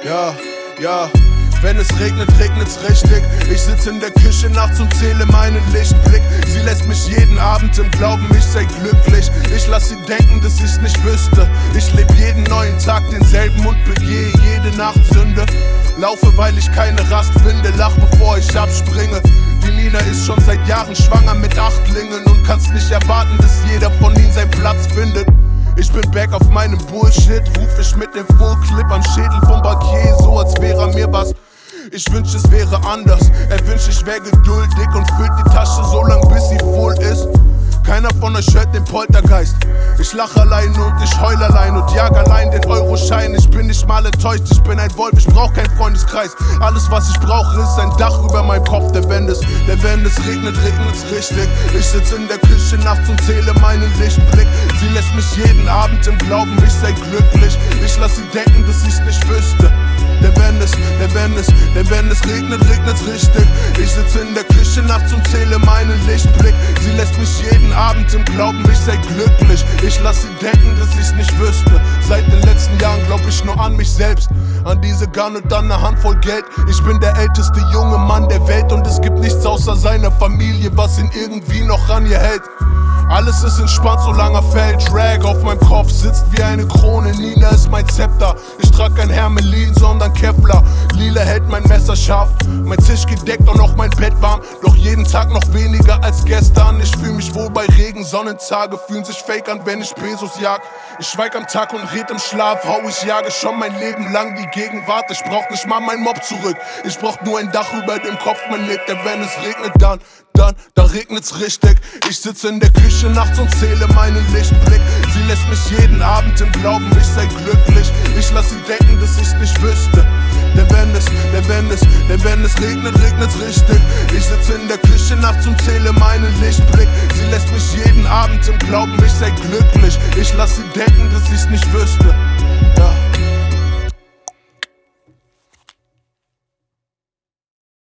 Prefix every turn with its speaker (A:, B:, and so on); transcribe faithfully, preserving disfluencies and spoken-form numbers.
A: Ja, ja. Wenn es regnet, regnet's richtig. Ich sitze in der Küche nachts und zähle meinen Lichtblick. Sie lässt mich jeden Abend im Glauben, ich sei glücklich. Ich lass sie denken, dass ich's nicht wüsste. Ich leb jeden neuen Tag denselben und begehe jede Nacht Sünde. Laufe, weil ich keine Rast finde, lach bevor ich abspringe. Die Nina ist schon seit Jahren schwanger mit Achtlingen und kannst nicht erwarten, dass jeder von ihnen seinen Platz findet. Ich bin back auf meinem Bullshit, ruf ich mit dem Full-Clip am Schädel vom Bankier, so als wäre mir was. Ich wünsch, es wäre anders. Er wünscht, ich wär geduldig und füllt die Tasche so lang, bis sie voll ist. Keiner von euch hört den Poltergeist. Ich lach allein und ich heul allein und jag allein den Euroschein. Ich bin nicht mal enttäuscht, ich bin ein Wolf, ich brauch keinen Freundeskreis. Alles, was ich brauche, ist ein Dach über meinem Kopf, der wenn es, der wenn es regnet, regnet's richtig. Ich sitz in der Küche nachts und zähle meinen Lichtblick. Sie lässt mich jeden Abend im Glauben, ich sei glücklich. Ich lass sie denken, dass ich's nicht wüsste. Der wenn es, der wenn es, der wenn es regnet, regnet's richtig. Ich sitze in der Küche nachts und zähle meinen Lichtblick. Sie lässt mich jeden Abend im Glauben, ich sei glücklich. Ich lass sie denken, dass ich's nicht wüsste. Seit den letzten Jahren glaub ich nur an mich selbst, an diese Gun und dann ne Handvoll Geld. Ich bin der älteste junge Mann der Welt und es gibt nichts außer seiner Familie, was ihn irgendwie noch an ihr hält. Alles ist entspannt, solange er fällt. Drag auf meinem Kopf sitzt wie eine Krone. Nina ist mein Zepter. Ich trag kein Hermelin, sondern Kevlar. Lila hält mein Messer scharf. Mein Tisch gedeckt und auch mein Bett warm. Doch jeden Tag noch weniger als gestern. Ich fühl mich wohl bei Regen. Sonnentage fühlen sich fake an, wenn ich Pesos jag. Ich schweig am Tag und red im Schlaf. Hau, ich jage schon mein Leben lang die Gegenwart. Ich brauch nicht mal mein Mob zurück. Ich brauch nur ein Dach über dem Kopf, mein Nick. Denn wenn es regnet, dann, dann, dann regnet's richtig. Ich sitze in der Küche nachts und zähle meinen Lichtblick. Sie lässt mich jeden Abend im Glauben, ich sei glücklich. Ich lass sie denken, dass ich's nicht wüsste. Denn wenn es, denn wenn es, denn wenn es regnet, regnet's richtig. Ich sitze in der Küche nachts und zähle meinen Lichtblick. Sie lässt mich jeden Abend im Glauben, ich sei glücklich. Ich lass sie denken, dass ich's nicht wüsste.